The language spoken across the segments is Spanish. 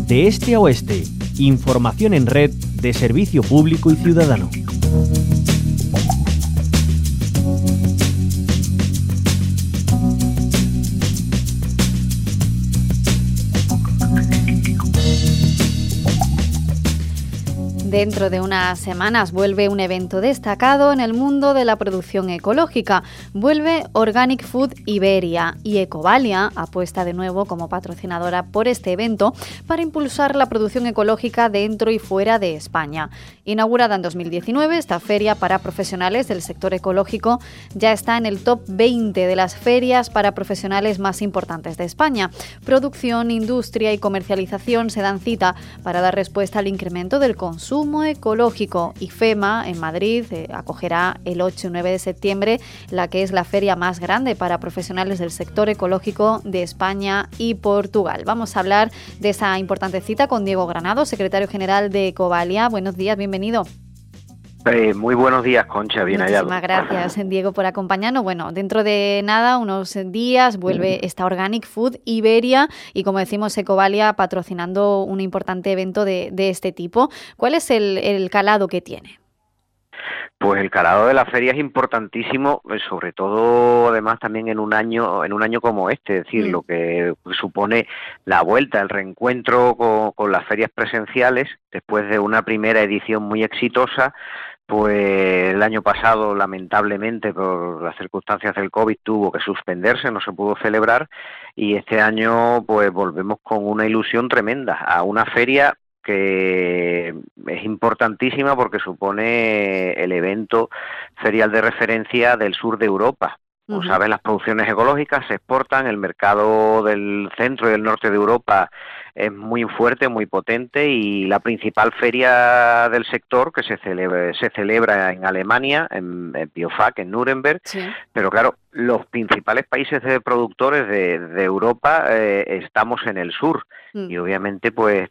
De este a oeste, información en red de servicio público y ciudadano. Dentro de unas semanas vuelve un evento destacado en el mundo de la producción ecológica. Vuelve Organic Food Iberia y Ecovalia apuesta de nuevo como patrocinadora por este evento para impulsar la producción ecológica dentro y fuera de España. Inaugurada en 2019, esta feria para profesionales del sector ecológico ya está en el top 20 de las ferias para profesionales más importantes de España. Producción, industria y comercialización se dan cita para dar respuesta al incremento del consumo ecológico. IFEMA en Madrid acogerá el 8 y 9 de septiembre la que es la feria más grande para profesionales del sector ecológico de España y Portugal. Vamos a hablar de esa importante cita con Diego Granado, secretario general de Ecovalia. Buenos días, bienvenido. Muy buenos días, Concha, bien hallado. Muchísimas gracias, Diego, por acompañarnos. Bueno, dentro de nada, unos días, vuelve esta Organic Food Iberia y, como decimos, Ecovalia patrocinando un importante evento de este tipo. ¿Cuál es el calado que tiene? Pues el calado de la feria es importantísimo, sobre todo además también en un año como este, es decir, lo que supone la vuelta, el reencuentro con las ferias presenciales después de una primera edición muy exitosa. Pues el año pasado, lamentablemente, por las circunstancias del COVID, tuvo que suspenderse, no se pudo celebrar, y este año pues volvemos con una ilusión tremenda a una feria que es importantísima porque supone el evento ferial de referencia del sur de Europa. Como sabes, las producciones ecológicas se exportan, el mercado del centro y del norte de Europa es muy fuerte, muy potente, y la principal feria del sector que se celebra en Alemania, en Biofach, en Nuremberg, sí. Pero claro, los principales países de productores de Europa estamos en el sur, y obviamente pues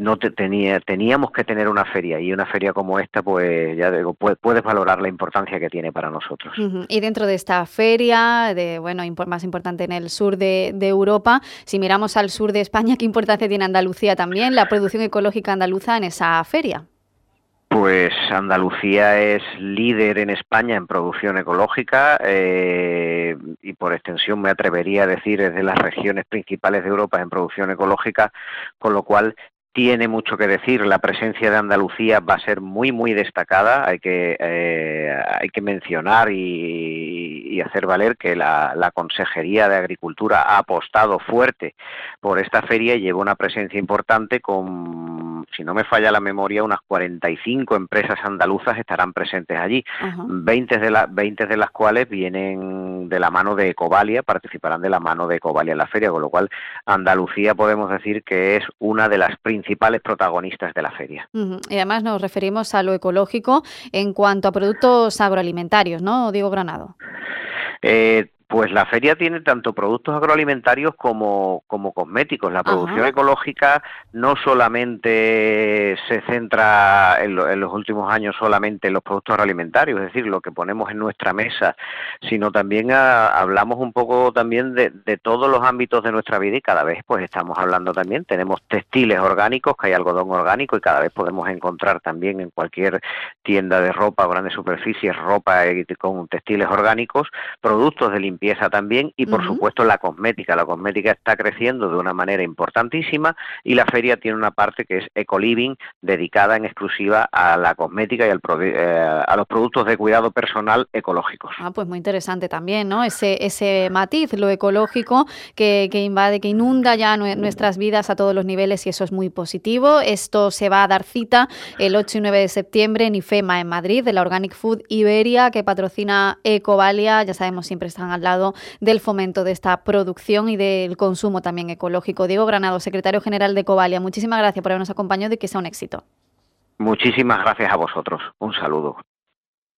teníamos que tener una feria, y una feria como esta, pues ya digo, puedes valorar la importancia que tiene para nosotros. Y dentro de esta feria, más importante en el sur de Europa, si miramos al sur de España, ¿qué importancia tiene Andalucía también, la producción ecológica andaluza en esa feria? Pues Andalucía es líder en España en producción ecológica y por extensión me atrevería a decir es de las regiones principales de Europa en producción ecológica, con lo cual tiene mucho que decir. La presencia de Andalucía va a ser muy, muy destacada. Hay que mencionar y hacer valer que la Consejería de Agricultura ha apostado fuerte por esta feria y lleva una presencia importante con, si no me falla la memoria, unas 45 empresas andaluzas estarán presentes allí. 20 de las cuales vienen de la mano de Ecovalia, participarán de la mano de Ecovalia en la feria, con lo cual Andalucía podemos decir que es una de las principales protagonistas de la feria. Y además nos referimos a lo ecológico en cuanto a productos agroalimentarios, ¿no, Diego Granado? Pues la feria tiene tanto productos agroalimentarios como cosméticos. La producción ecológica no solamente se centra en los últimos años solamente en los productos agroalimentarios, es decir, lo que ponemos en nuestra mesa, sino también hablamos un poco también de todos los ámbitos de nuestra vida, y cada vez pues estamos hablando también, tenemos textiles orgánicos, que hay algodón orgánico, y cada vez podemos encontrar también en cualquier tienda de ropa o grandes superficies ropa con textiles orgánicos, productos de limpieza también, y por supuesto la cosmética. La cosmética está creciendo de una manera importantísima, y la feria tiene una parte que es Ecoliving, dedicada en exclusiva a la cosmética y a los productos de cuidado personal ecológicos. Pues muy interesante también, ¿no? Ese matiz, lo ecológico que invade, que inunda ya nuestras vidas a todos los niveles, y eso es muy positivo. Esto se va a dar cita el 8 y 9 de septiembre en IFEMA en Madrid, de la Organic Food Iberia, que patrocina Ecovalia. Ya sabemos, siempre están al lado del fomento de esta producción y del consumo también ecológico. Diego Granado, secretario general de Ecovalia, muchísimas gracias por habernos acompañado y que sea un éxito. Muchísimas gracias a vosotros. Un saludo.